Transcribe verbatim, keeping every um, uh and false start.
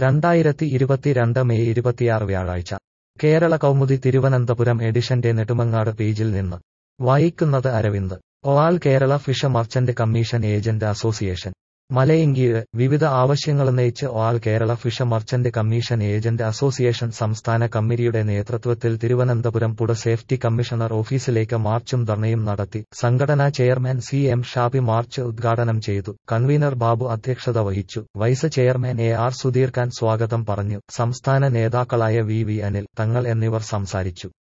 രണ്ടായിരത്തി ഇരുപത്തിരണ്ട് മെയ് ഇരുപത്തിയാറ് വ്യാഴാഴ്ച കേരള കൗമുദി തിരുവനന്തപുരം എഡിഷന്റെ നെടുമങ്ങാട് പേജിൽ നിന്ന് വായിക്കുന്നത് Aravind. All Kerala fish merchant commission agent association Malayinkeezh വിവിധ ആവശ്യങ്ങളുന്നയിച്ച് all Kerala fish merchant commission agent association സംസ്ഥാന കമ്മിറ്റിയുടെ നേതൃത്വത്തിൽ തിരുവനന്തപുരം ഫുഡ് സേഫ്റ്റി കമ്മീഷണർ ഓഫീസിലേക്ക് മാർച്ചും ധർണയും നടത്തി. സംഘടനാ chairman C M Shabi march ഉദ്ഘാടനം ചെയ്തു. കൺവീനർ ബാബു അധ്യക്ഷത വഹിച്ചു. Vice chairman A R Sudheer Khan സ്വാഗതം പറഞ്ഞു. സംസ്ഥാന നേതാക്കളായ വി വി അനിൽ തങ്ങൾ എന്നിവർ സംസാരിച്ചു.